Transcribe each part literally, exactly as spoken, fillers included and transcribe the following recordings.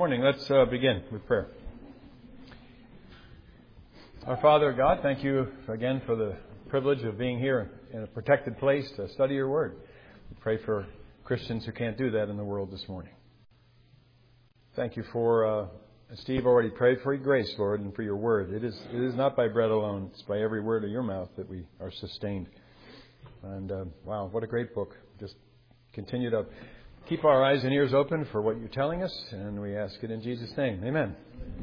morning. Let's uh, begin with prayer. Our Father God, thank you again for the privilege of being here in a protected place to study your word. We pray for Christians who can't do that in the world this morning. Thank you for, uh, Steve already prayed for your grace, Lord, and for your word. It is, it is not by bread alone. It's by every word of your mouth that we are sustained. And uh, wow, what a great book. Just continue to keep our eyes and ears open for what you're telling us, and we ask it in Jesus' name. Amen.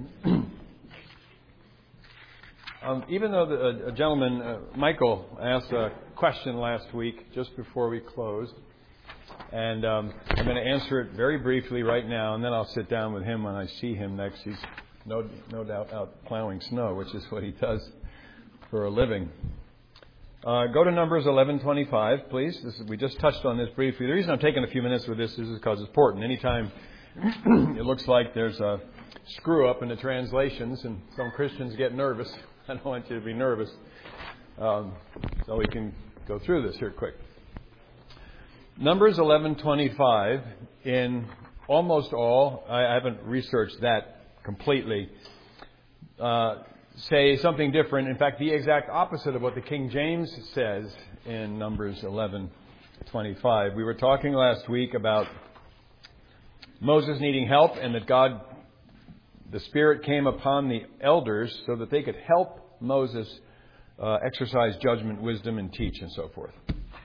um, even though the, a gentleman, uh, Michael, asked a question last week just before we closed, and um, I'm going to answer it very briefly right now, and then I'll sit down with him when I see him next. He's no, no doubt out plowing snow, which is what he does for a living. Uh, go to Numbers eleven twenty-five, please. This is, we just touched on this briefly. The reason I'm taking a few minutes with this is because it's important. Anytime it looks like there's a screw up in the translations and some Christians get nervous, I don't want you to be nervous. Um, so we can go through this here quick. Numbers eleven twenty-five, in almost all, I haven't researched that completely, uh, say something different. In fact, the exact opposite of what the King James says in Numbers eleven twenty-five. We were talking last week about Moses needing help, and that God, the Spirit came upon the elders so that they could help Moses uh, exercise judgment, wisdom, and teach, and so forth.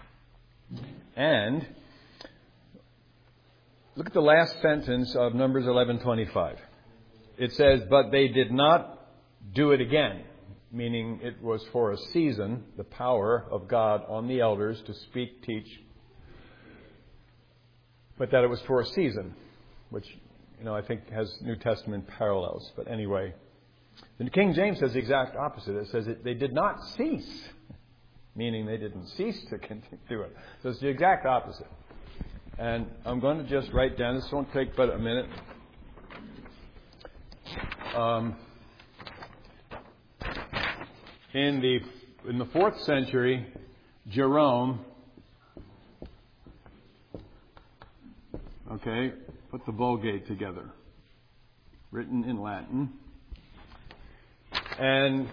And look at the last sentence of Numbers eleven twenty-five. It says, "But they did not do it again," meaning it was for a season, the power of God on the elders to speak, teach, but that it was for a season, which, you know, I think has New Testament parallels. But anyway, the King James says the exact opposite. It says it, they did not cease, meaning they didn't cease to continue to do it. So it's the exact opposite. And I'm going to just write down, this won't take but a minute. Um, In the in the fourth century, Jerome, okay, put the Vulgate together, written in Latin, and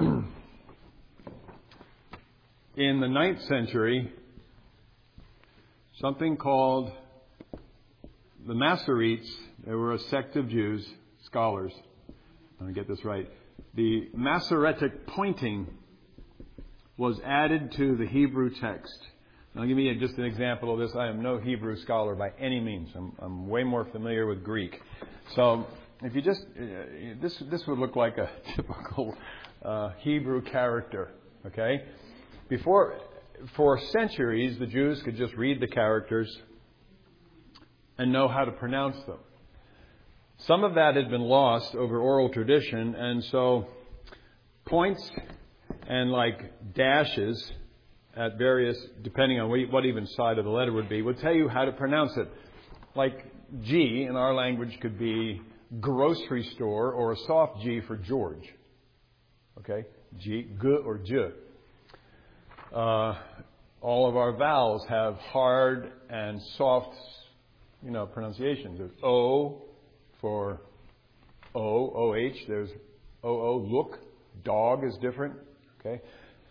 in the ninth century, something called the Masoretes. They were a sect of Jews, scholars. Let me get this right. The Masoretic pointing was added to the Hebrew text. Now, I'll give you just an example of this. I am no Hebrew scholar by any means. I'm, I'm way more familiar with Greek. So, if you just uh, this this would look like a typical uh, Hebrew character. Okay, before for centuries the Jews could just read the characters and know how to pronounce them. Some of that had been lost over oral tradition, and so points and like dashes at various, depending on what even side of the letter would be, would tell you how to pronounce it. Like G in our language could be grocery store, or a soft G for George. Okay? G, G or J. Uh, all of our vowels have hard and soft, you know, pronunciations. There's O for O, O H. There's O O, look. Dog is different. Okay.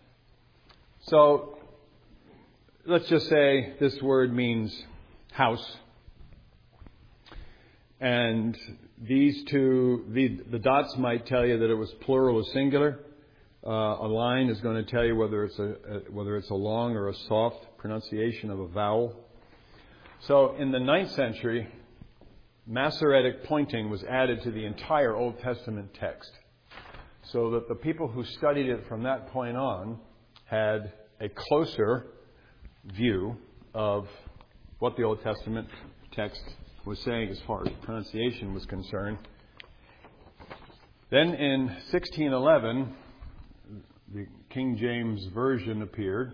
So let's just say this word means house. And these two, the, the dots might tell you that it was plural or singular. Uh, a line is going to tell you whether it's a, a whether it's a long or a soft pronunciation of a vowel. So in the ninth century, Masoretic pointing was added to the entire Old Testament text, so that the people who studied it from that point on had a closer view of what the Old Testament text was saying as far as pronunciation was concerned. Then in sixteen eleven, the King James Version appeared,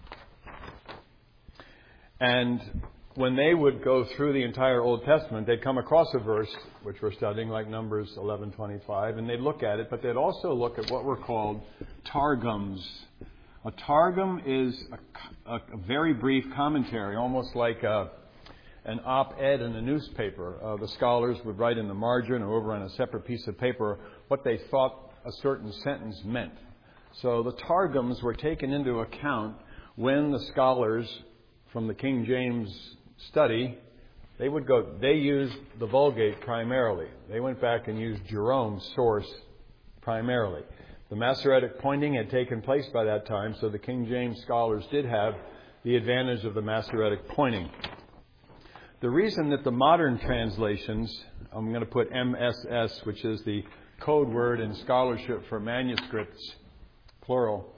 and when they would go through the entire Old Testament, they'd come across a verse, which we're studying, like Numbers eleven twenty-five, and they'd look at it, but they'd also look at what were called targums. A targum is a, a, a very brief commentary, almost like a, an op-ed in a newspaper. Uh, the scholars would write in the margin or over on a separate piece of paper what they thought a certain sentence meant. So the Targums were taken into account when the scholars from the King James study, they would go, they used the Vulgate primarily. They went back and used Jerome's source primarily. The Masoretic pointing had taken place by that time, so the King James scholars did have the advantage of the Masoretic pointing. The reason that the modern translations, I'm going to put M S S, which is the code word in scholarship for manuscripts, plural.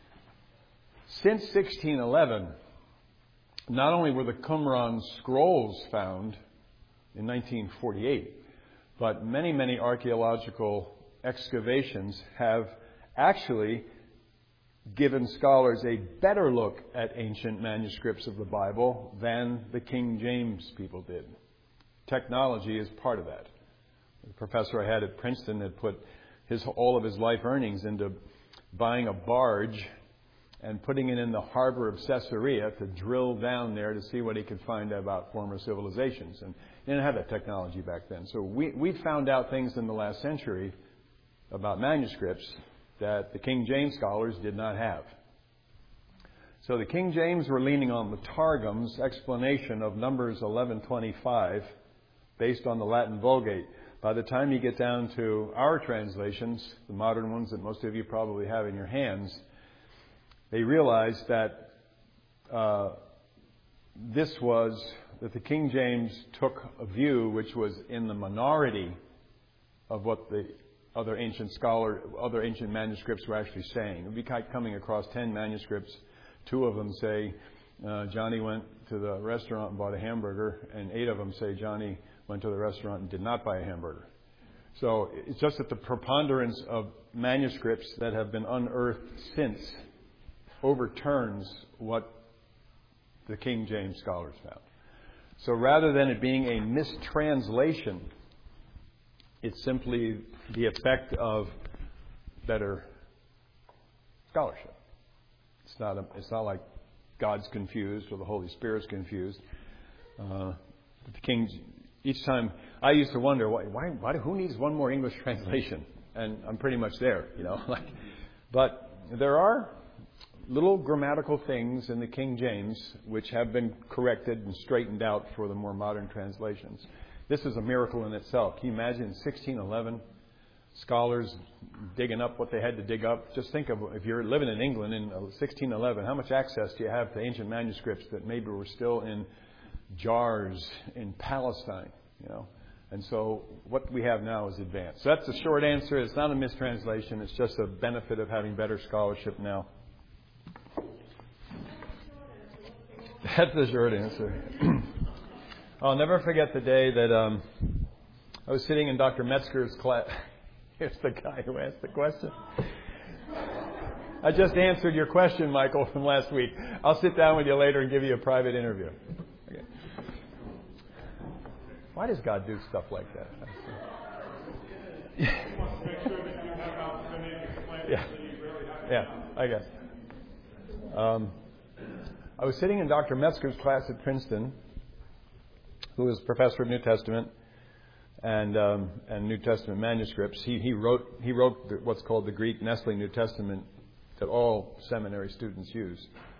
Since sixteen eleven, not only were the Qumran scrolls found in nineteen forty-eight, but many, many archaeological excavations have actually given scholars a better look at ancient manuscripts of the Bible than the King James people did. Technology is part of that. The professor I had at Princeton had put his all of his life earnings into buying a barge and putting it in the harbor of Caesarea to drill down there to see what he could find about former civilizations. And they didn't have that technology back then. So we, we found out things in the last century about manuscripts that the King James scholars did not have. So the King James were leaning on the Targum's explanation of Numbers eleven twenty-five based on the Latin Vulgate. By the time you get down to our translations, the modern ones that most of you probably have in your hands, they realized that uh, this was, that the King James took a view which was in the minority of what the other ancient scholar, other ancient manuscripts were actually saying. It would be coming across ten manuscripts. Two of them say uh, Johnny went to the restaurant and bought a hamburger, and eight of them say Johnny went to the restaurant and did not buy a hamburger. So it's just that the preponderance of manuscripts that have been unearthed since overturns what the King James scholars found. So rather than it being a mistranslation, it's simply the effect of better scholarship. It's not a, it's not like God's confused or the Holy Spirit's confused. Uh, the King, each time I used to wonder why, why, why, who needs one more English translation? And I'm pretty much there, you know. Like, but there are little grammatical things in the King James which have been corrected and straightened out for the more modern translations. This is a miracle in itself. Can you imagine sixteen eleven scholars digging up what they had to dig up? Just think of if you're living in England in sixteen eleven, how much access do you have to ancient manuscripts that maybe were still in jars in Palestine, you know? And so what we have now is advanced. So that's the short answer. It's not a mistranslation. It's just a benefit of having better scholarship now. That's the short answer. I'll never forget the day that um, I was sitting in Doctor Metzger's class. Here's the guy who asked the question. I just answered your question, Michael, from last week. I'll sit down with you later and give you a private interview. Okay. Why does God do stuff like that? Yeah, yeah, I guess. Um, I was sitting in Doctor Metzger's class at Princeton, who is professor of New Testament and um, and New Testament manuscripts. He he wrote he wrote the, what's called the Greek Nestle New Testament that all seminary students use.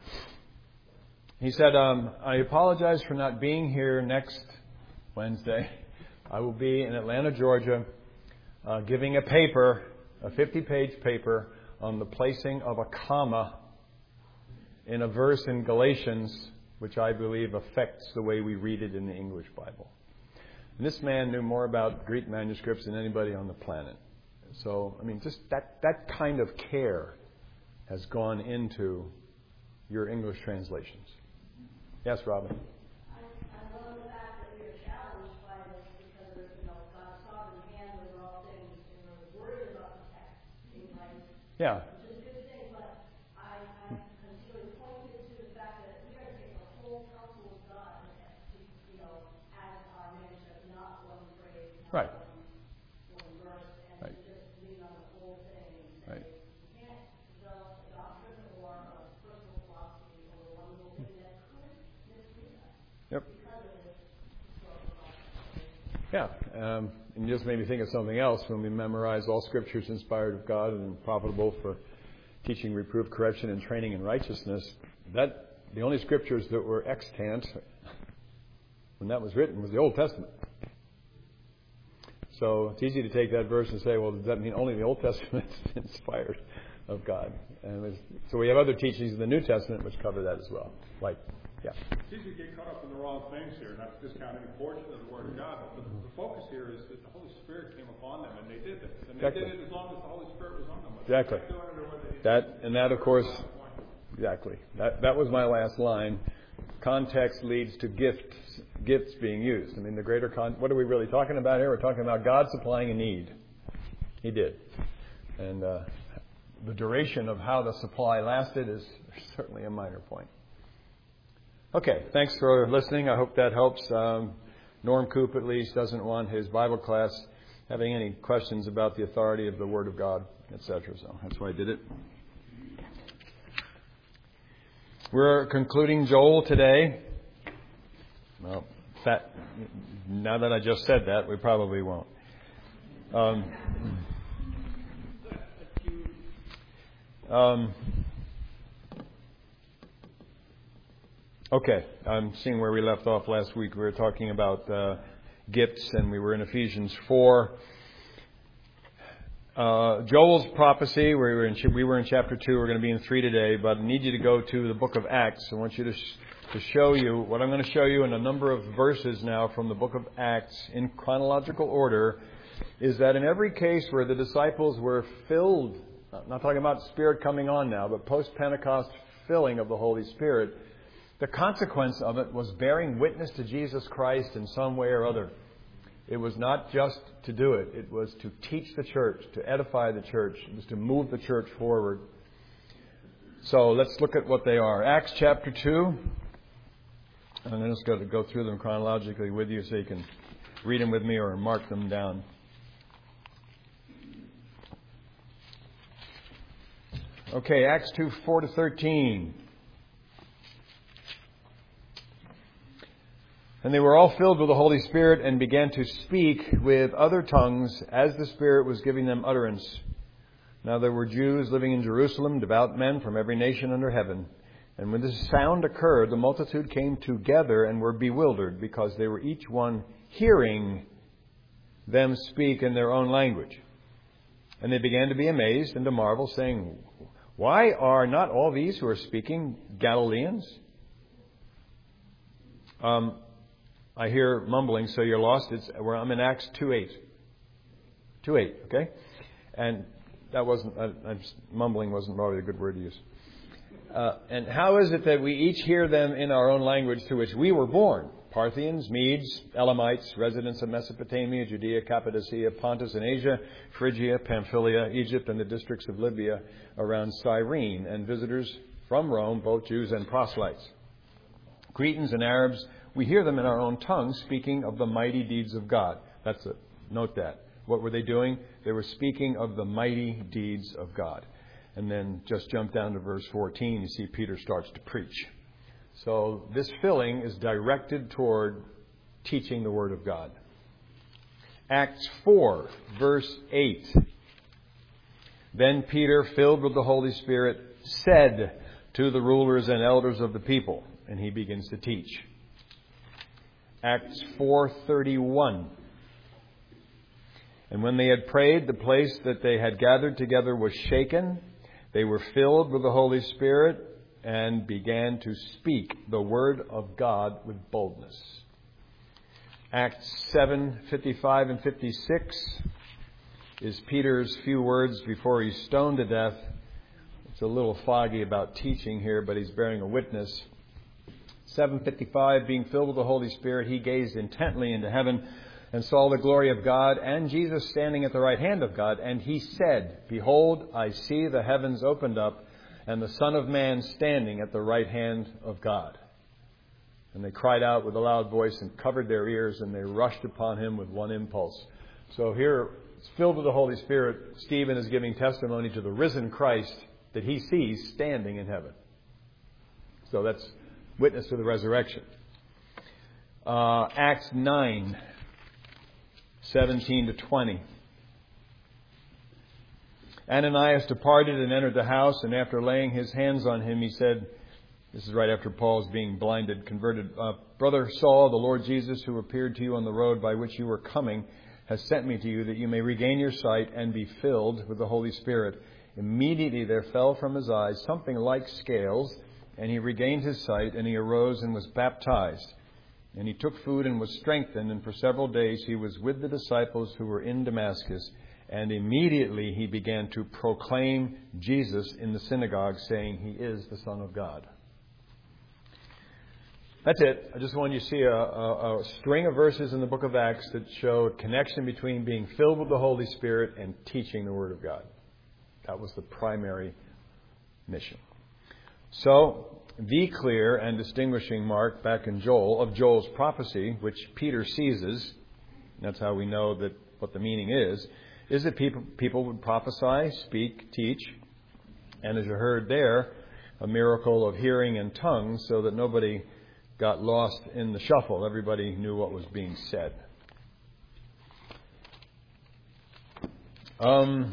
He said, um, "I apologize for not being here next Wednesday. I will be in Atlanta, Georgia, uh, giving a paper, a fifty-page paper on the placing of a comma in a verse in Galatians, which I believe affects the way we read it in the English Bible." And this man knew more about Greek manuscripts than anybody on the planet. So, I mean, just that, that kind of care has gone into your English translations. Yes, Robin? I, I love the fact that we are challenged by this because of, you know, God's sovereign hand over all things, and we're worried about the text being right. Yeah. Which is a good thing, but I, I continually pointed to the fact that we are to take the whole counsel of God, you know, as our manuscript, not one phrase, not Right. one, one verse, and Right. to just lean on the whole thing and say, Right. you can't develop a doctrine or a personal philosophy over one little thing that could mislead us. Yep. Because of this Yeah. Um, and you just made me think of something else when we memorize all Scriptures inspired of God and profitable for teaching, reproof, correction, and training in righteousness. That the only Scriptures that were extant when that was written was the Old Testament. So it's easy to take that verse and say, well, does that mean only the Old Testament is inspired of God? And was, so we have other teachings in the New Testament which cover that as well. Like, yeah. It's easy to get caught up in the wrong things here, not to discount any portion of the Word of God, but the, the focus here is that the Holy Spirit came upon them, and they did this. And they Exactly. did it as long as the Holy Spirit was on them. Exactly. That, and that, of course, exactly. That, that was my last line. Context leads to gifts, gifts being used. I mean, the greater con. What are we really talking about here? We're talking about God supplying a need. He did. And uh, the duration of how the supply lasted is certainly a minor point. Okay, thanks for listening. I hope that helps. Um, Norm Coop, at least, doesn't want his Bible class having any questions about the authority of the Word of God, et cetera. So that's why I did it. We're concluding Joel today. Well, that, now that I just said that, we probably won't. Um, um, okay, I'm seeing where we left off last week. We were talking about uh, gifts, and we were in Ephesians four. Uh, Joel's prophecy, we were, in, we were in chapter two, we're going to be in three today, but I need you to go to the book of Acts. I want you to, sh- to show you, what I'm going to show you in a number of verses now from the book of Acts in chronological order, is that in every case where the disciples were filled, I'm not talking about Spirit coming on now, but post-Pentecost filling of the Holy Spirit, the consequence of it was bearing witness to Jesus Christ in some way or other. It was not just to do it. It was to teach the church, to edify the church. It was to move the church forward. So let's look at what they are. Acts chapter two. I'm just going to go through them chronologically with you so you can read them with me or mark them down. Okay, Acts two, four to thirteen. And they were all filled with the Holy Spirit and began to speak with other tongues as the Spirit was giving them utterance. Now there were Jews living in Jerusalem, devout men from every nation under heaven. And when this sound occurred, the multitude came together and were bewildered, because they were each one hearing them speak in their own language. And they began to be amazed and to marvel, saying, "Why are not all these who are speaking Galileans?" Um... I hear mumbling, so you're lost. It's where I'm in Acts two eight. two eight, okay? And that wasn't, uh, mumbling wasn't probably a good word to use. Uh, and how is it that we each hear them in our own language through which we were born? Parthians, Medes, Elamites, residents of Mesopotamia, Judea, Cappadocia, Pontus and Asia, Phrygia, Pamphylia, Egypt, and the districts of Libya around Cyrene, and visitors from Rome, both Jews and proselytes. Cretans and Arabs, we hear them in our own tongue speaking of the mighty deeds of God. That's it. Note that. What were they doing? They were speaking of the mighty deeds of God. And then just jump down to verse fourteen. You see Peter starts to preach. So this filling is directed toward teaching the Word of God. Acts four, verse eight. Then Peter, filled with the Holy Spirit, said to the rulers and elders of the people, and he begins to teach. Acts four thirty-one. And when they had prayed, the place that they had gathered together was shaken. They were filled with the Holy Spirit and began to speak the word of God with boldness. Acts seven fifty-five and fifty-six is Peter's few words before he's stoned to death. It's a little foggy about teaching here, but he's bearing a witness. seven fifty-five, being filled with the Holy Spirit, he gazed intently into heaven and saw the glory of God and Jesus standing at the right hand of God. And he said, "Behold, I see the heavens opened up and the Son of Man standing at the right hand of God." And they cried out with a loud voice and covered their ears, and they rushed upon him with one impulse. So here, it's filled with the Holy Spirit. Stephen is giving testimony to the risen Christ that he sees standing in heaven. So that's witness to the resurrection. Uh, Acts nine. seventeen to twenty. Ananias departed and entered the house, and after laying his hands on him, he said, this is right after Paul's being blinded, converted, uh, Brother Saul, the Lord Jesus, who appeared to you on the road by which you were coming, has sent me to you that you may regain your sight and be filled with the Holy Spirit. Immediately there fell from his eyes something like scales, and he regained his sight, and he arose and was baptized. And he took food and was strengthened, and for several days he was with the disciples who were in Damascus. And immediately he began to proclaim Jesus in the synagogue, saying, He is the Son of God. That's it. I just wanted you to see a, a, a string of verses in the book of Acts that show a connection between being filled with the Holy Spirit and teaching the Word of God. That was the primary mission. So, the clear and distinguishing mark back in Joel of Joel's prophecy, which Peter seizes, that's how we know that what the meaning is, is that people, people would prophesy, speak, teach, and as you heard there, a miracle of hearing and tongues so that nobody got lost in the shuffle. Everybody knew what was being said. Um,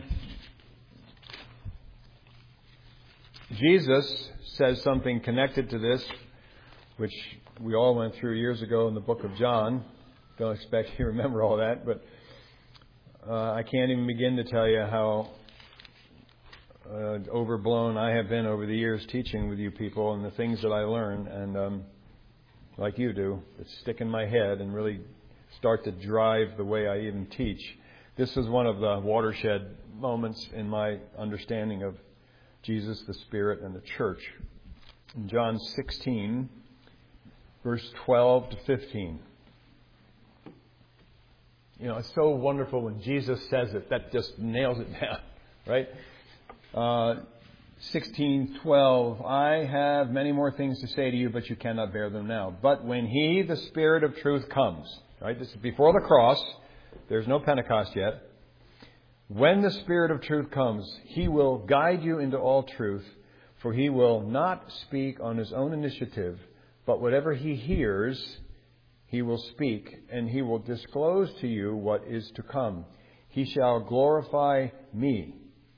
Jesus says something connected to this, which we all went through years ago in the book of John. Don't expect you to remember all that, but uh, I can't even begin to tell you how uh, overblown I have been over the years teaching with you people and the things that I learn, and um, like you do, that stick in my head and really start to drive the way I even teach. This was one of the watershed moments in my understanding of Jesus, the Spirit, and the church. In John sixteen, verse twelve to fifteen. You know, it's so wonderful when Jesus says it. That just nails it down, right? Uh, sixteen twelve. I have many more things to say to you, but you cannot bear them now. But when He, the Spirit of truth, comes, right? This is before the cross. There's no Pentecost yet. When the Spirit of truth comes, He will guide you into all truth, for He will not speak on His own initiative, but whatever He hears, He will speak, and He will disclose to you what is to come. He shall glorify me.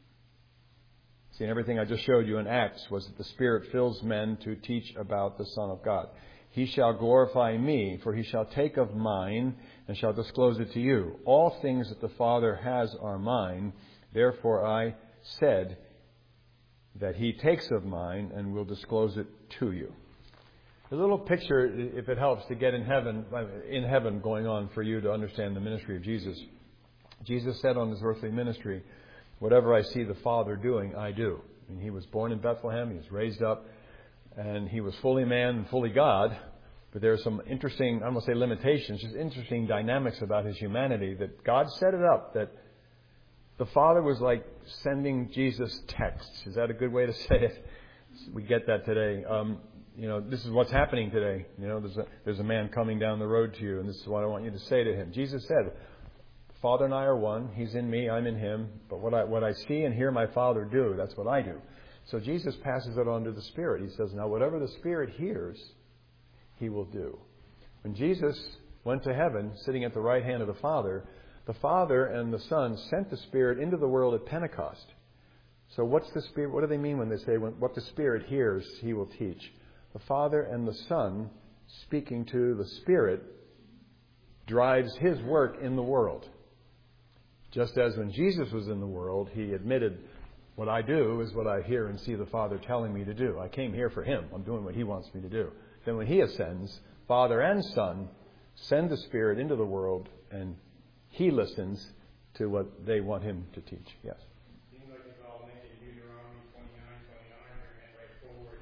See, and everything I just showed you in Acts was that the Spirit fills men to teach about the Son of God. He shall glorify me, for He shall take of mine and shall disclose it to you. All things that the Father has are mine. Therefore I said that He takes of mine and will disclose it to you. A little picture, if it helps, to get in heaven, in heaven going on for you to understand the ministry of Jesus. Jesus said on His earthly ministry, whatever I see the Father doing, I do. I mean, He was born in Bethlehem, He was raised up, and He was fully man and fully God. But there are some interesting, I don't want to say limitations, just interesting dynamics about His humanity that God set it up that the Father was like sending Jesus texts. Is that a good way to say it? We get that today. Um, you know, this is what's happening today. You know, there's a, there's a man coming down the road to you, and this is what I want you to say to him. Jesus said, Father and I are one. He's in me, I'm in Him. But what I what I see and hear my Father do, that's what I do. So Jesus passes it on to the Spirit. He says, now whatever the Spirit hears, He will do. When Jesus went to heaven, sitting at the right hand of the Father, the Father and the Son sent the Spirit into the world at Pentecost. So what's the Spirit? What do they mean when they say when, what the Spirit hears, He will teach? The Father and the Son speaking to the Spirit drives His work in the world. Just as when Jesus was in the world, He admitted, what I do is what I hear and see the Father telling me to do. I came here for Him. I'm doing what He wants me to do. Then when He ascends, Father and Son send the Spirit into the world, and He listens to what they want Him to teach. Yes? Seems like it's all mentioned in Deuteronomy twenty-nine, twenty-nine, and right forward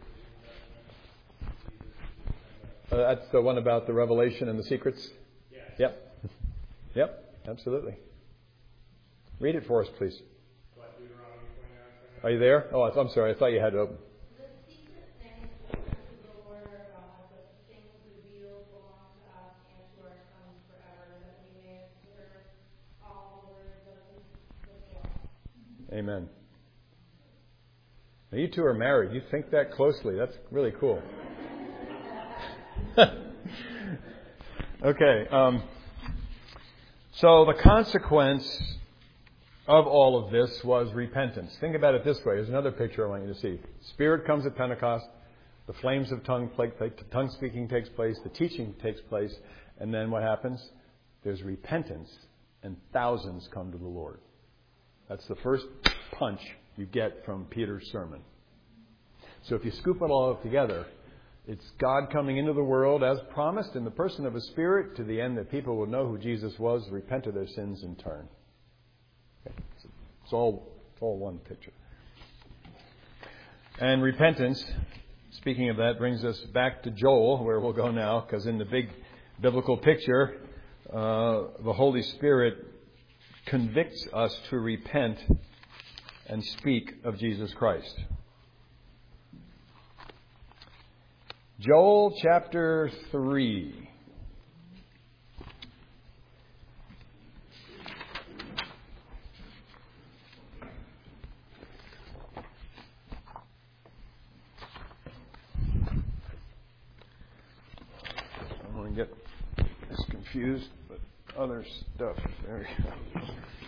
to the Uh, that's the one about the revelation and the secrets? Yes. Yep. Yep, absolutely. Read it for us, please. What, Deuteronomy twenty-nine, twenty-nine? Are you there? Oh, I'm sorry. I thought you had it open. The secret things belong to the Lord our God, but the things revealed belong to us and to our sons forever, that we may observe all the words of His law. Amen. Now, you two are married. You think that closely. That's really cool. Okay. Um, So the consequence of all of this was repentance. Think about it this way. Here's another picture I want you to see. Spirit comes at Pentecost. The flames of tongue, tongue speaking takes place. The teaching takes place. And then what happens? There's repentance. And thousands come to the Lord. That's the first punch you get from Peter's sermon. So if you scoop it all up together, it's God coming into the world as promised in the person of His Spirit to the end that people will know who Jesus was, repent of their sins, and turn. Okay. It's all, it's all one picture. And repentance, speaking of that, brings us back to Joel, where we'll go now, because in the big biblical picture, uh, the Holy Spirit convicts us to repent and speak of Jesus Christ. Joel chapter three. I don't want to get this confused, but other stuff. There we go.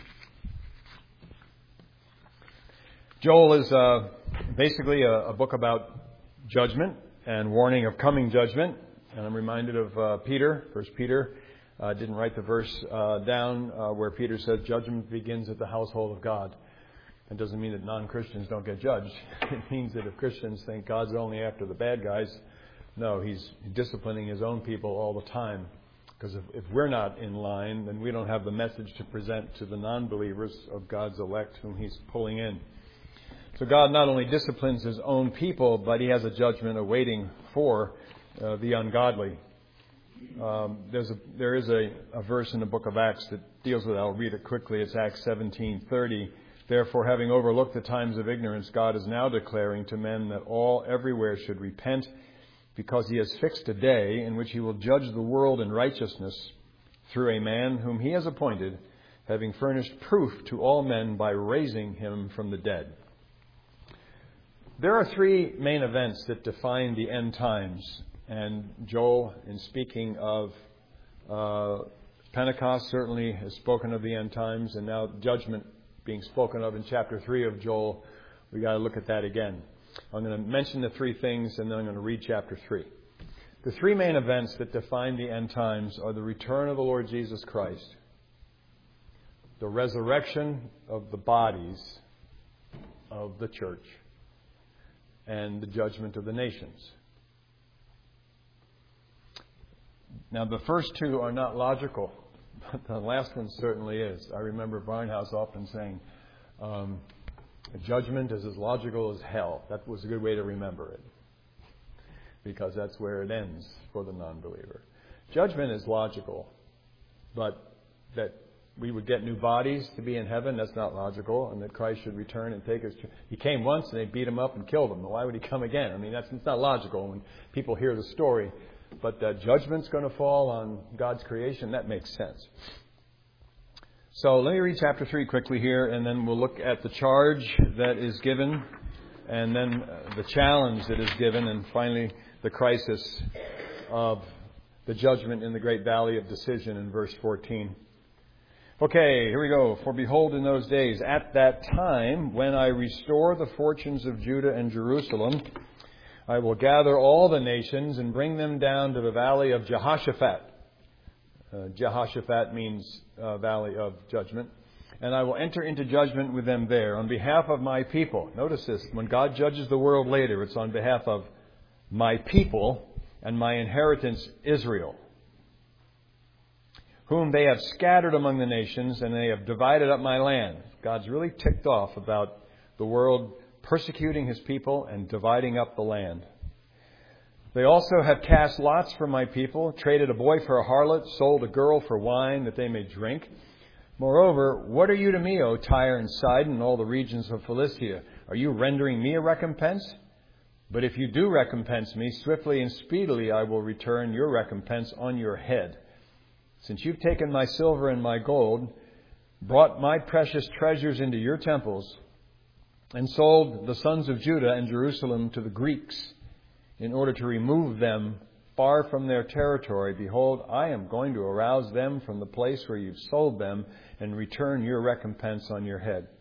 Joel is uh, basically a, a book about judgment and warning of coming judgment. And I'm reminded of uh, Peter, First Peter. I uh, didn't write the verse uh, down uh, where Peter says judgment begins at the household of God. It doesn't mean that non-Christians don't get judged. It means that if Christians think God's only after the bad guys, no, He's disciplining His own people all the time. Because if, if we're not in line, then we don't have the message to present to the non-believers of God's elect whom He's pulling in. So God not only disciplines His own people, but He has a judgment awaiting for uh, the ungodly. Um, there's a, there is a, a verse in the book of Acts that deals with it. I'll read it quickly. It's Acts seventeen thirty. Therefore, having overlooked the times of ignorance, God is now declaring to men that all everywhere should repent, because He has fixed a day in which He will judge the world in righteousness through a man whom He has appointed, having furnished proof to all men by raising Him from the dead. There are three main events that define the end times. And Joel, in speaking of uh, Pentecost, certainly has spoken of the end times. And now judgment being spoken of in chapter three of Joel, we got to look at that again. I'm going to mention the three things, and then I'm going to read chapter three. The three main events that define the end times are the return of the Lord Jesus Christ, the resurrection of the bodies of the church, and the judgment of the nations. Now, the first two are not logical, but the last one certainly is. I remember Barnhouse often saying, um, judgment is as logical as hell. That was a good way to remember it, because that's where it ends for the non-believer. Judgment is logical, but that we would get new bodies to be in heaven, that's not logical, and that Christ should return and take us. He came once and they beat Him up and killed Him. Why would He come again? I mean, that's it's not logical when people hear the story. But that judgment's going to fall on God's creation, that makes sense. So let me read chapter three quickly here, and then we'll look at the charge that is given, and then the challenge that is given, and finally the crisis of the judgment in the great valley of decision in verse fourteen. Okay, here we go. For behold, in those days, at that time, when I restore the fortunes of Judah and Jerusalem, I will gather all the nations and bring them down to the valley of Jehoshaphat. Uh, Jehoshaphat means uh, valley of judgment. And I will enter into judgment with them there on behalf of my people. Notice this. When God judges the world later, it's on behalf of my people and my inheritance, Israel, whom they have scattered among the nations, and they have divided up my land. God's really ticked off about the world persecuting His people and dividing up the land. They also have cast lots for my people, traded a boy for a harlot, sold a girl for wine that they may drink. Moreover, what are you to me, O Tyre and Sidon, and all the regions of Philistia? Are you rendering me a recompense? But if you do recompense me, swiftly and speedily I will return your recompense on your head. Since you've taken my silver and my gold, brought my precious treasures into your temples, and sold the sons of Judah and Jerusalem to the Greeks in order to remove them far from their territory, behold, I am going to arouse them from the place where you've sold them and return your recompense on your head.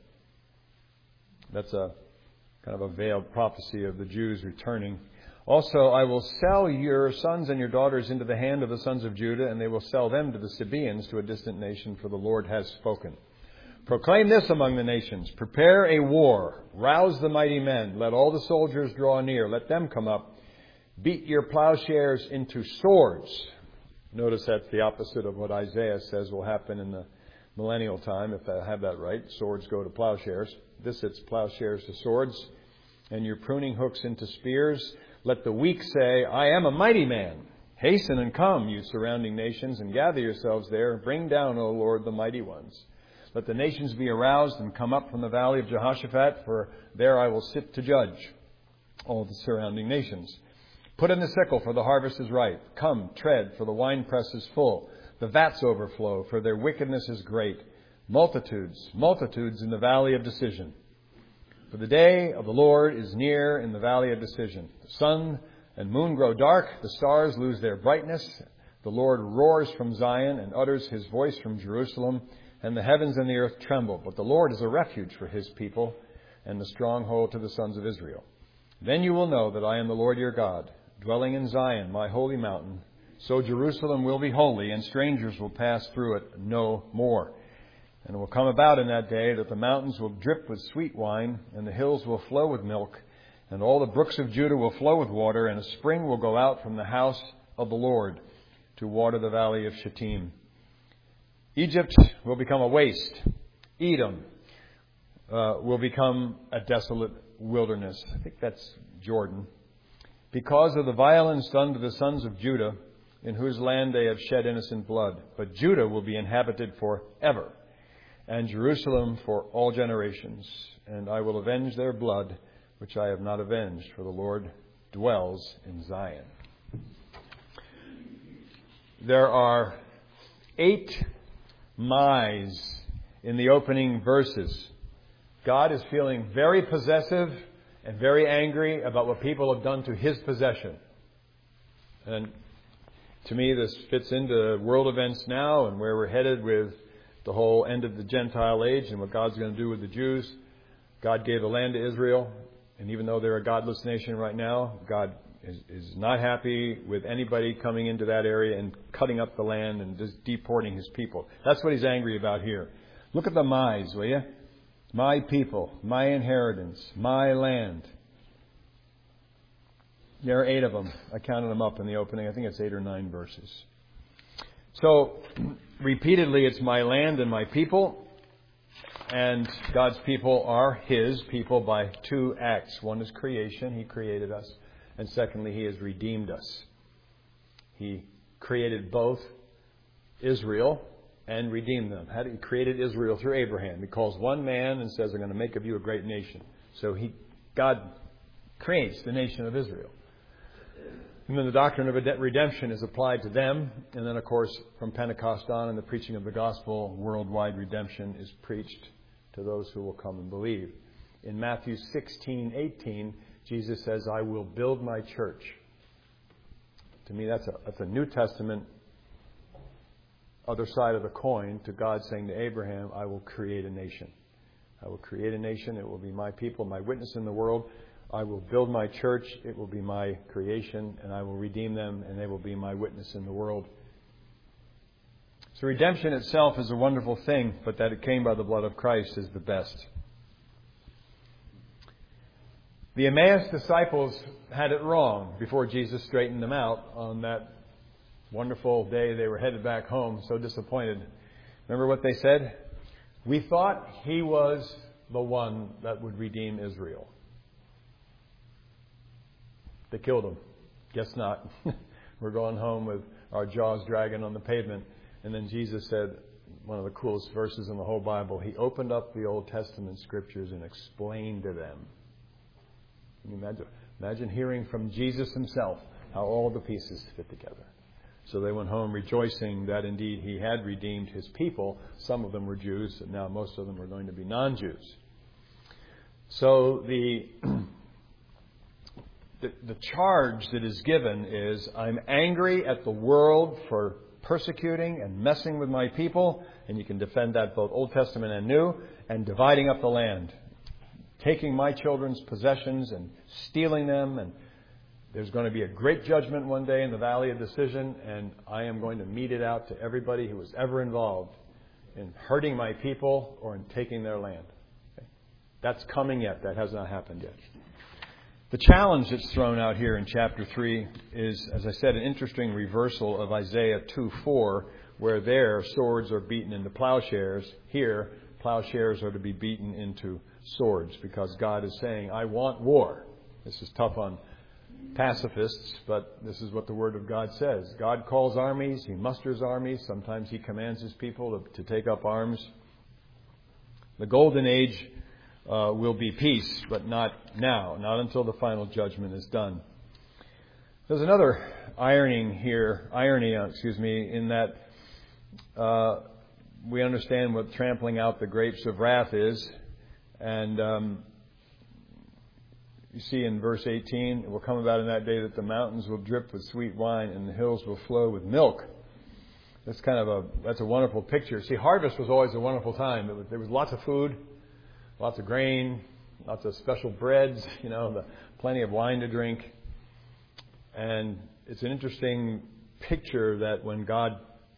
That's a kind of a veiled prophecy of the Jews returning. Also, I will sell your sons and your daughters into the hand of the sons of Judah, and they will sell them to the Sabaeans, to a distant nation, for the Lord has spoken. Proclaim this among the nations. Prepare a war. Rouse the mighty men. Let all the soldiers draw near. Let them come up. Beat your plowshares into swords. Notice that's the opposite of what Isaiah says will happen in the millennial time, if I have that right. Swords go to plowshares. This it's plowshares to swords. And your pruning hooks into spears. Let the weak say, I am a mighty man. Hasten and come, you surrounding nations, and gather yourselves there. Bring down, O Lord, the mighty ones. Let the nations be aroused and come up from the valley of Jehoshaphat, for there I will sit to judge all the surrounding nations. Put in the sickle, for the harvest is ripe. Come, tread, for the winepress is full. The vats overflow, for their wickedness is great. Multitudes, multitudes in the valley of decision. For the day of the Lord is near in the valley of decision. The sun and moon grow dark, the stars lose their brightness. The Lord roars from Zion and utters his voice from Jerusalem, and the heavens and the earth tremble. But the Lord is a refuge for his people, and the stronghold to the sons of Israel. Then you will know that I am the Lord your God, dwelling in Zion, my holy mountain. So Jerusalem will be holy, and strangers will pass through it no more. And it will come about in that day that the mountains will drip with sweet wine, and the hills will flow with milk, and all the brooks of Judah will flow with water, and a spring will go out from the house of the Lord to water the valley of Shittim. Egypt will become a waste. Edom uh, will become a desolate wilderness. I think that's Jordan. Because of the violence done to the sons of Judah, in whose land they have shed innocent blood. But Judah will be inhabited forever, and Jerusalem for all generations. And I will avenge their blood, which I have not avenged, for the Lord dwells in Zion. There are eight my's in the opening verses. God is feeling very possessive and very angry about what people have done to his possession. And to me, this fits into world events now and where we're headed with the whole end of the Gentile age and what God's going to do with the Jews. God gave the land to Israel, and even though they're a godless nation right now, God is, is not happy with anybody coming into that area and cutting up the land and just deporting his people. That's what he's angry about here. Look at the my's, will you? My people, my inheritance, my land. There are eight of them. I counted them up in the opening. I think it's eight or nine verses. So, repeatedly, it's my land and my people. And God's people are his people by two acts. One is creation. He created us. And secondly, he has redeemed us. He created both Israel and redeemed them. He created Israel through Abraham. He calls one man and says, I'm going to make of you a great nation. So he, God creates the nation of Israel. And then the doctrine of redemption is applied to them. And then, of course, from Pentecost on and the preaching of the gospel, worldwide redemption is preached to those who will come and believe. In Matthew sixteen eighteen, Jesus says, I will build my church. To me, that's a, that's a New Testament other side of the coin to God saying to Abraham, I will create a nation. I will create a nation. It will be my people, my witness in the world. I will build my church. It will be my creation, and I will redeem them, and they will be my witness in the world. So redemption itself is a wonderful thing, but that it came by the blood of Christ is the best. The Emmaus disciples had it wrong before Jesus straightened them out on that wonderful day they were headed back home, so disappointed. Remember what they said? We thought he was the one that would redeem Israel. They killed him. Guess not. We're going home with our jaws dragging on the pavement. And then Jesus said, one of the coolest verses in the whole Bible, he opened up the Old Testament scriptures and explained to them. Can you imagine, imagine hearing from Jesus himself how all the pieces fit together. So they went home rejoicing that indeed he had redeemed his people. Some of them were Jews, and now most of them were going to be non-Jews. So the the, the charge that is given is, I'm angry at the world for persecuting and messing with my people, and you can defend that both Old Testament and New, and dividing up the land, taking my children's possessions and stealing them, and there's going to be a great judgment one day in the Valley of Decision, and I am going to mete it out to everybody who was ever involved in hurting my people or in taking their land. Okay? That's coming yet. That has not happened yet. The challenge that's thrown out here in chapter three is, as I said, an interesting reversal of Isaiah two four, where there swords are beaten into plowshares. Here, plowshares are to be beaten into swords, because God is saying, I want war. This is tough on pacifists, but this is what the Word of God says. God calls armies, He musters armies, sometimes He commands His people to, to take up arms. The golden age uh, will be peace, but not now, not until the final judgment is done. There's another irony here, irony, uh, excuse me, in that uh, we understand what trampling out the grapes of wrath is, and um, you see in verse eighteen, it will come about in that day that the mountains will drip with sweet wine and the hills will flow with milk. That's kind of a that's a wonderful picture. See, harvest was always a wonderful time. It was, there was lots of food, lots of grain, lots of special breads, you know, the, plenty of wine to drink. And it's an interesting picture that when God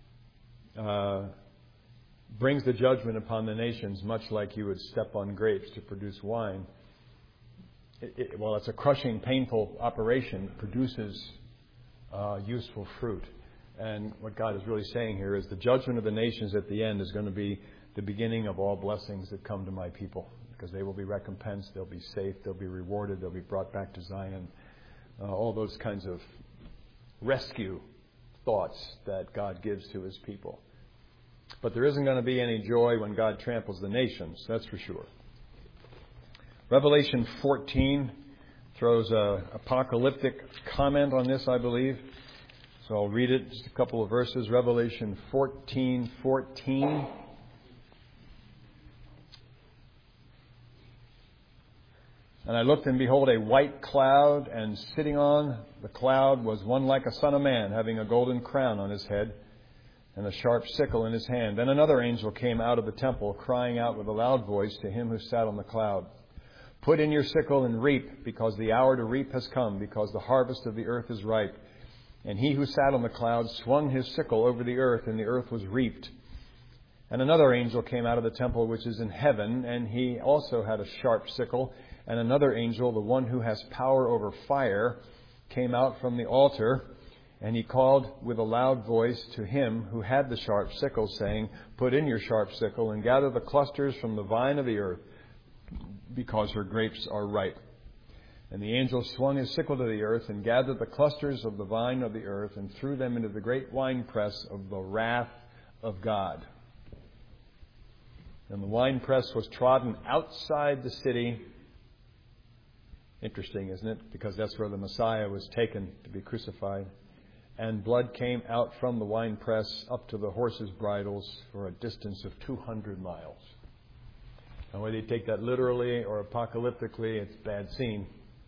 uh, brings the judgment upon the nations, much like He would step on grapes to produce wine, It, it, well, it's a crushing, painful operation. It produces uh, useful fruit. And what God is really saying here is the judgment of the nations at the end is going to be the beginning of all blessings that come to my people, because they will be recompensed, they'll be safe, they'll be rewarded, they'll be brought back to Zion. Uh, all those kinds of rescue thoughts that God gives to His people. But there isn't going to be any joy when God tramples the nations, that's for sure. Revelation fourteen throws an apocalyptic comment on this, I believe. So I'll read it, just a couple of verses. Revelation fourteen fourteen. And I looked, and behold, a white cloud, and sitting on the cloud was one like a son of man, having a golden crown on his head, and a sharp sickle in his hand. Then another angel came out of the temple, crying out with a loud voice to him who sat on the cloud, Put in your sickle and reap, because the hour to reap has come, because the harvest of the earth is ripe. And he who sat on the cloud swung his sickle over the earth, and the earth was reaped. And another angel came out of the temple which is in heaven, and he also had a sharp sickle. And another angel, the one who has power over fire, came out from the altar, and he called with a loud voice to him who had the sharp sickle, saying, Put in your sharp sickle and gather the clusters from the vine of the earth, because her grapes are ripe. And the angel swung his sickle to the earth and gathered the clusters of the vine of the earth and threw them into the great winepress of the wrath of God. And the winepress was trodden outside the city. Interesting, isn't it? Because that's where the Messiah was taken to be crucified. And blood came out from the winepress up to the horses' bridles for a distance of two hundred miles. And whether you take that literally or apocalyptically, it's a bad scene.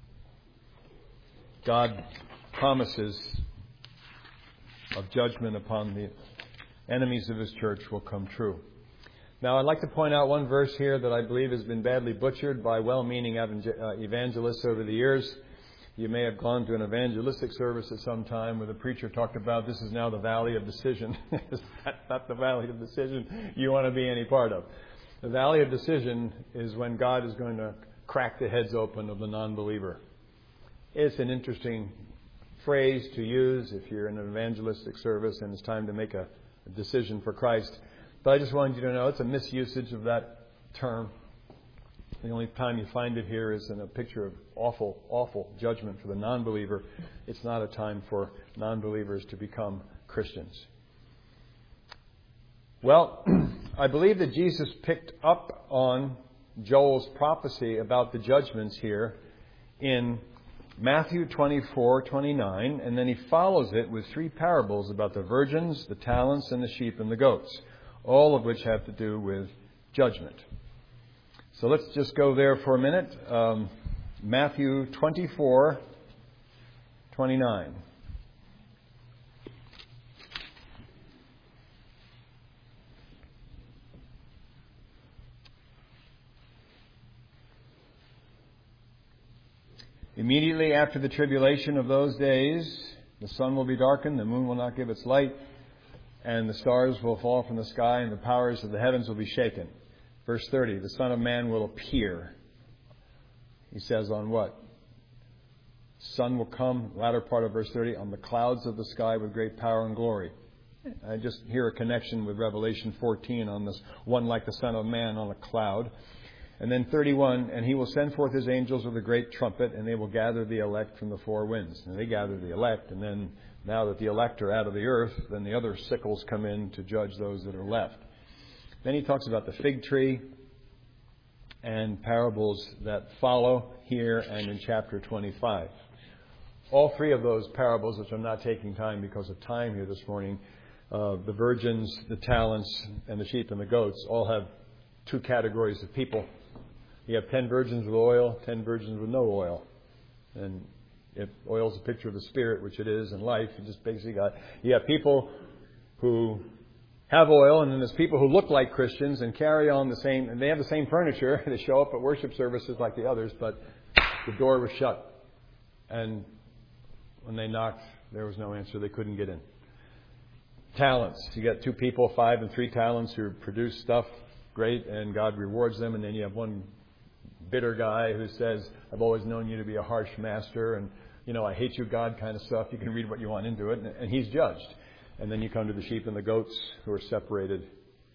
God promises of judgment upon the enemies of His church will come true. Now, I'd like to point out one verse here that I believe has been badly butchered by well-meaning evangelists over the years. You may have gone to an evangelistic service at some time where the preacher talked about this is now the valley of decision. That's not the valley of decision you want to be any part of. The valley of decision is when God is going to crack the heads open of the non-believer. It's an interesting phrase to use if you're in an evangelistic service and it's time to make a, a decision for Christ. But I just wanted you to know it's a misusage of that term. The only time you find it here is in a picture of awful, awful judgment for the non-believer. It's not a time for non-believers to become Christians. Well, I believe that Jesus picked up on Joel's prophecy about the judgments here in Matthew twenty-four twenty-nine, and then he follows it with three parables about the virgins, the talents, and the sheep and the goats, all of which have to do with judgment. So let's just go there for a minute. Um, Matthew twenty-four, twenty-nine. Immediately after the tribulation of those days, the sun will be darkened, the moon will not give its light, and the stars will fall from the sky, and the powers of the heavens will be shaken. Verse thirty, the Son of Man will appear. He says on what? Sun will come, latter part of verse thirty, on the clouds of the sky with great power and glory. I just hear a connection with Revelation fourteen on this one like the Son of Man on a cloud. And then thirty-one, and he will send forth his angels with a great trumpet, and they will gather the elect from the four winds. And they gather the elect, and then now that the elect are out of the earth, then the other sickles come in to judge those that are left. Then he talks about the fig tree and parables that follow here and in chapter twenty-five. All three of those parables, which I'm not taking time because of time here this morning, uh, the virgins, the talents, and the sheep and the goats, all have two categories of people. You have ten virgins with oil, ten virgins with no oil. And if oil is a picture of the Spirit, which it is in life, you just basically got, you have people who have oil, and then there's people who look like Christians and carry on the same, and they have the same furniture. They show up at worship services like the others, but the door was shut. And when they knocked, there was no answer. They couldn't get in. Talents. You got two people, five and three talents, who produce stuff great, and God rewards them. And then you have one bitter guy who says, I've always known you to be a harsh master, and, you know, I hate you, God, kind of stuff. You can read what you want into it, and, and he's judged. And then you come to the sheep and the goats who are separated.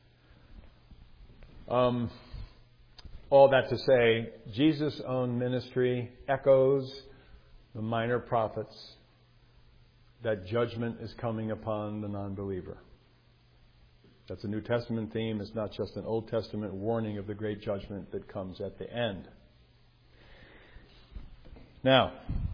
Um, all that to say, Jesus' own ministry echoes the minor prophets that judgment is coming upon the non-believer. That's a New Testament theme. It's not just an Old Testament warning of the great judgment that comes at the end. Now,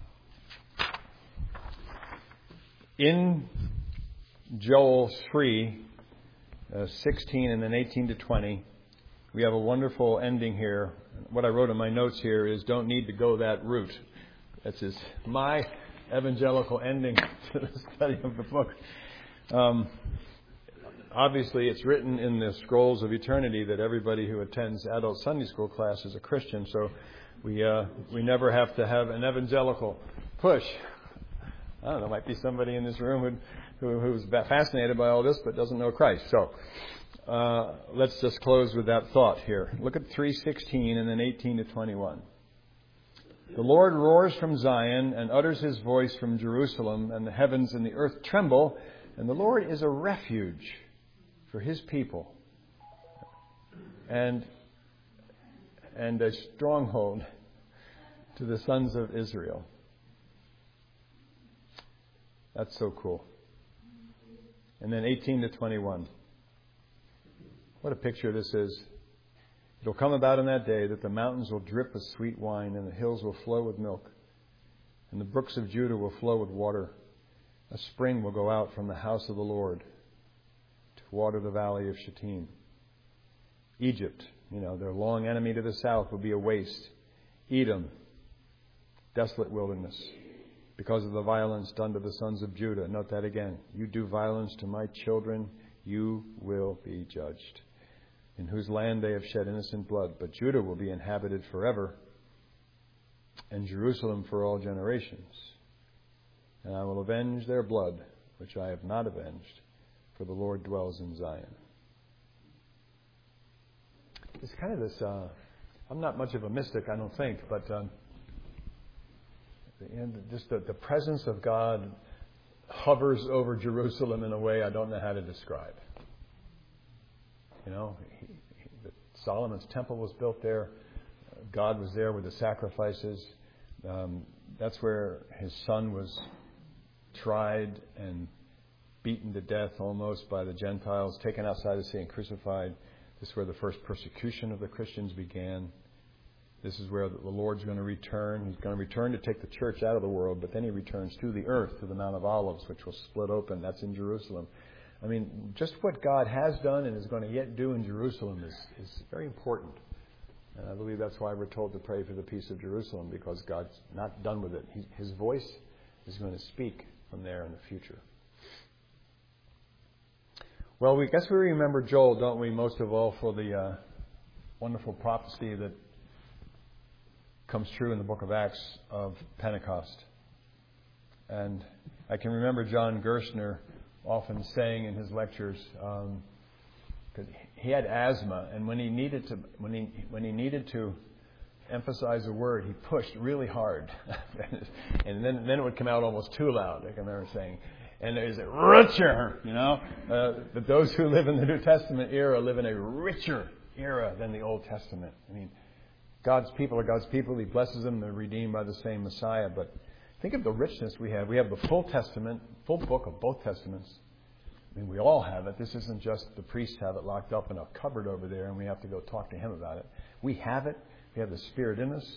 in Joel three, uh, sixteen and then eighteen to twenty, we have a wonderful ending here. What I wrote in my notes here is, don't need to go that route. That's his, my evangelical ending to the study of the book. Um, Obviously, it's written in the scrolls of eternity that everybody who attends adult Sunday school class is a Christian, so we uh, we never have to have an evangelical push. I don't know, there might be somebody in this room who, who who's fascinated by all this but doesn't know Christ. So uh, let's just close with that thought here. Look at three sixteen and then eighteen to twenty-one. The Lord roars from Zion and utters his voice from Jerusalem, and the heavens and the earth tremble, and the Lord is a refuge for his people, and and a stronghold to the sons of Israel. That's so cool. And then eighteen to twenty-one. What a picture this is. It will come about in that day that the mountains will drip with sweet wine, and the hills will flow with milk, and the brooks of Judah will flow with water. A spring will go out from the house of the Lord to water the valley of Shittim. Egypt, you know, their long enemy to the south, will be a waste. Edom, desolate wilderness, because of the violence done to the sons of Judah. Note that again. You do violence to my children, you will be judged. In whose land they have shed innocent blood. But Judah will be inhabited forever, and Jerusalem for all generations. And I will avenge their blood, which I have not avenged, for the Lord dwells in Zion. It's kind of this, uh, I'm not much of a mystic, I don't think, but um, just the, the presence of God hovers over Jerusalem in a way I don't know how to describe. You know, he, he, the, Solomon's temple was built there. God was there with the sacrifices. Um, that's where his son was tried and beaten to death almost by the Gentiles, taken outside the city and crucified. This is where the first persecution of the Christians began. This is where the Lord's going to return. He's going to return to take the church out of the world, but then he returns to the earth, to the Mount of Olives, which will split open. That's in Jerusalem. I mean, just what God has done and is going to yet do in Jerusalem is, is very important. And I believe that's why we're told to pray for the peace of Jerusalem, because God's not done with it. He, his voice is going to speak from there in the future. Well, we guess we remember Joel, don't we, most of all for the uh, wonderful prophecy that comes true in the book of Acts of Pentecost. And I can remember John Gerstner often saying in his lectures, um, because he had asthma, and when he needed to, when he when he needed to emphasize a word, he pushed really hard, and then then it would come out almost too loud. I can remember saying, and there's a richer, you know, uh, that those who live in the New Testament era live in a richer era than the Old Testament. I mean, God's people are God's people. He blesses them. They're redeemed by the same Messiah. But think of the richness we have. We have the full Testament, full book of both Testaments. I mean, we all have it. This isn't just the priests have it locked up in a cupboard over there and we have to go talk to him about it. We have it. We have the Spirit in us.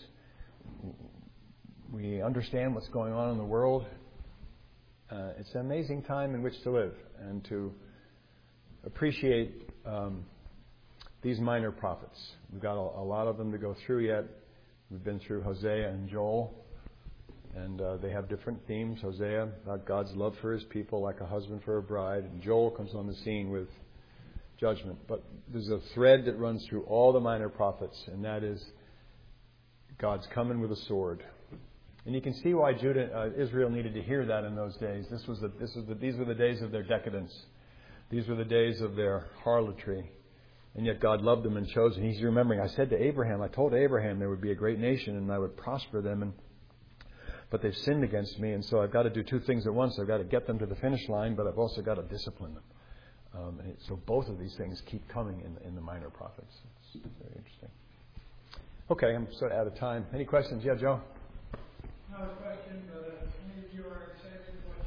We understand what's going on in the world. Uh, it's an amazing time in which to live and to appreciate um, these minor prophets. We've got a, a lot of them to go through yet. We've been through Hosea and Joel, and uh, they have different themes. Hosea, about God's love for his people, like a husband for a bride. And Joel comes on the scene with judgment. But there's a thread that runs through all the minor prophets, and that is God's coming with a sword. And you can see why Judah, uh, Israel needed to hear that in those days. This was the, this was the, these were the days of their decadence. These were the days of their harlotry. And yet God loved them and chose them. He's remembering, I said to Abraham, I told Abraham there would be a great nation and I would prosper them. And but they've sinned against me. And so I've got to do two things at once. I've got to get them to the finish line, but I've also got to discipline them. Um, and so both of these things keep coming in, in the minor prophets. It's very interesting. Okay, I'm sort of out of time. Any questions? Yeah, Joe? No question, but uh, any of you are excited what